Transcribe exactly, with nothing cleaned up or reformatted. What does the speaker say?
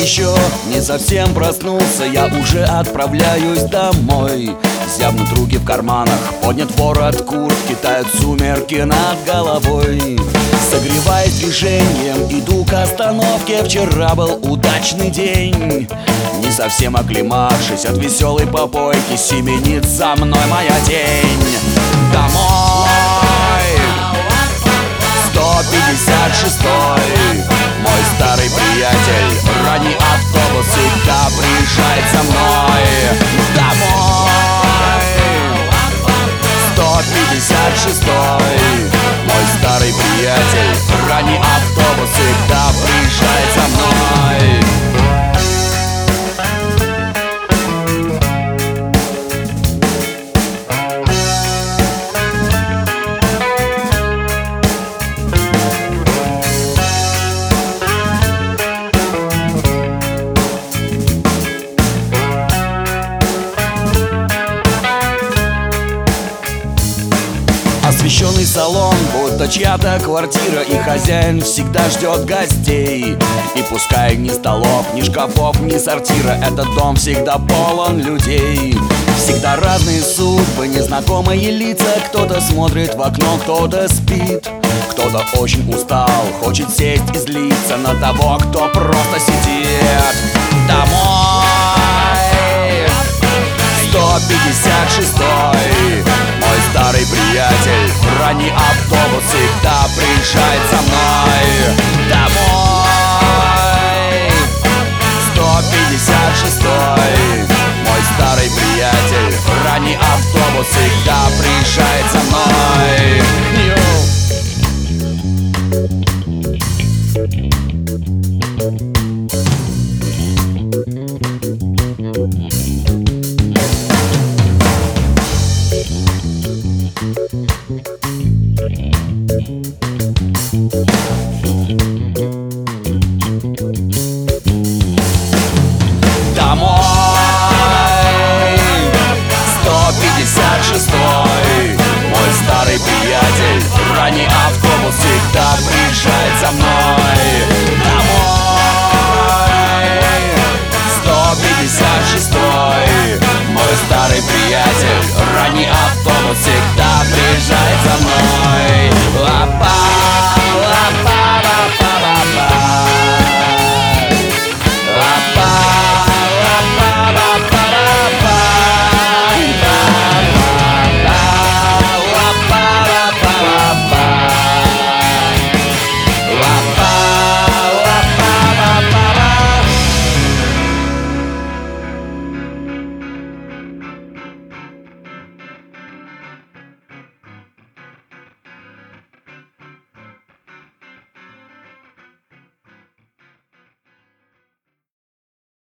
еще не совсем проснулся, я уже отправляюсь домой. Зябнут руки в карманах, поднят ворот куртки, тают сумерки над головой. Согреваясь движением, иду к остановке. Вчера был удачный день. Не совсем оклемавшись от веселой попойки, семенит за мной моя тень. Домой! сто пятьдесят шестой. Мой старый приятель, ранний автобус всегда приезжает за мной. Домой! сто пятьдесят шестой. Мой старый приятель, ранний автобус всегда приезжает за мной. Освещенный салон, будто чья-то квартира, и хозяин всегда ждет гостей. И пускай ни столов, ни шкафов, ни сортира, этот дом всегда полон людей. Всегда разные судьбы, незнакомые лица. Кто-то смотрит в окно, кто-то спит. Кто-то очень устал, хочет сесть и злиться на того, кто просто сидит. Домой! сто пятьдесят шестой.